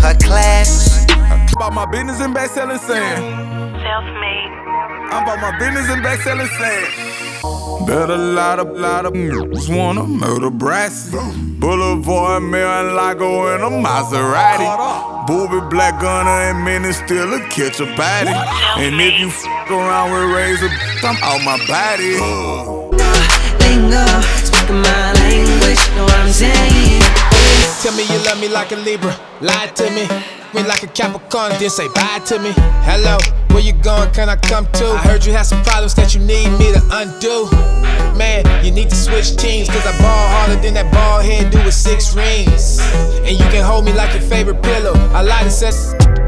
her class. About my business and back-selling sand. Self-made. I'm about my business and back-selling sand. Bet a lot of just wanna murder Brassy. Boulevard, Mayor Lago in a Maserati. Booby, Black Gunner, and men is still a catch a body. And if you f around with Razor, I'm out my body. Lingo, speaking my language, know what I'm saying? Tell me you love me like a Libra, lie to me like a Capricorn, then say bye to me. Hello, where you going, can I come too? I heard you had some problems that you need me to undo. Man, you need to switch teams, cause I ball harder than that ball head do with 6 rings. And you can hold me like your favorite pillow. I lie to set.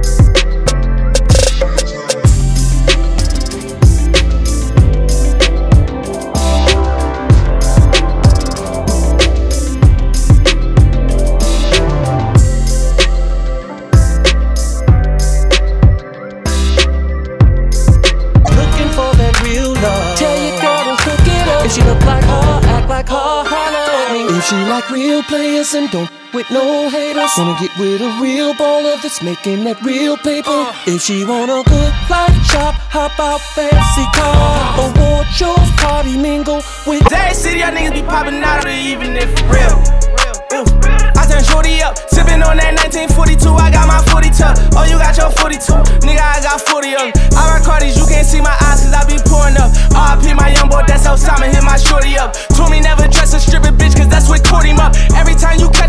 If she look like her, act like her, holler at me. If she like real players and don't with no haters, wanna get with a real baller that's making that real paper. If she want a good life, shop, hop out, fancy car, award shows, party, mingle with Day City, y'all niggas be popping out of the evening for real. I turn shorty up, sippin' on that 1942. I got my 40 tuck. Oh, you got your 42. Nigga, I got 40 of them. I rock Cardis, you can't see my eyes cause I be pouring up. RIP my young boy, that's Osama, hit my shorty up.